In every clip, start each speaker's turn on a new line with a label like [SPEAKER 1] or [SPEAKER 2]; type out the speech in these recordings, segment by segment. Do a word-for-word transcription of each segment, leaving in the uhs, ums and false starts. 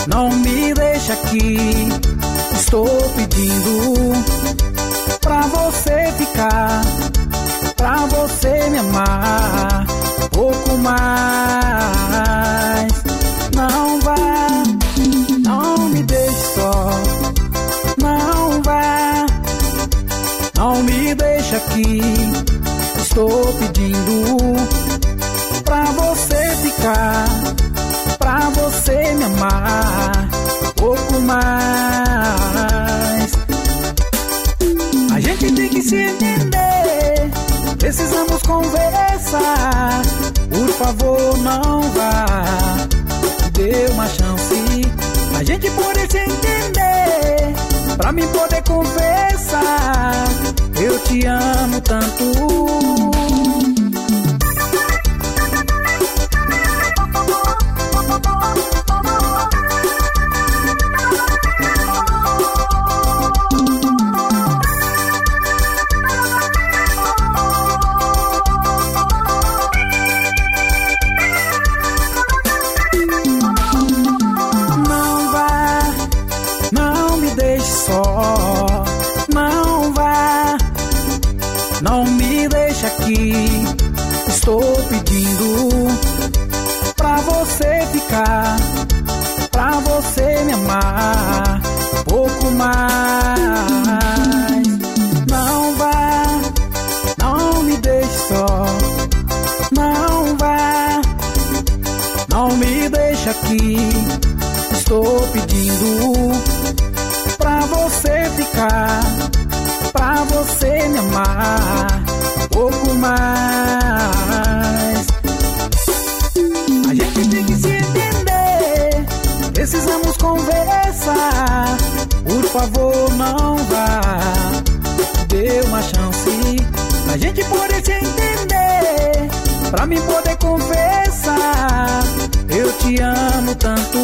[SPEAKER 1] Não me deixa aqui, estou pedindo pra você ficar, pra você me amar um pouco mais. Não vá, não me deixe só, não vá, não me deixa aqui, estou pedindo pra você ficar, pra você me amar um pouco mais. A gente tem que se entender, precisamos conversar. Por favor, não vá, dê uma chance a gente poder se entender, pra mim poder confessar, eu te amo tanto. Não me deixa aqui, estou pedindo pra você ficar, pra você me amar um pouco mais. Não vá, não me deixe só, não vá, não me deixa aqui, estou pedindo pra você ficar, pra você me amar um pouco mais. A gente tem que se entender, precisamos conversar. Por favor, não vá, dê uma chance a gente poder se entender, pra mim poder confessar, eu te amo tanto.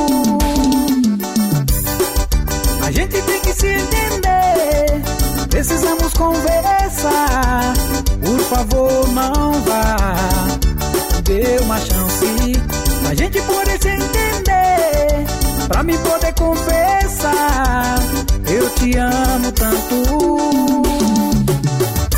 [SPEAKER 1] A gente tem que se entender, precisamos conversar. Por favor, não vá, dê uma chance a gente poder se entender, pra mim poder confessar, eu te amo tanto.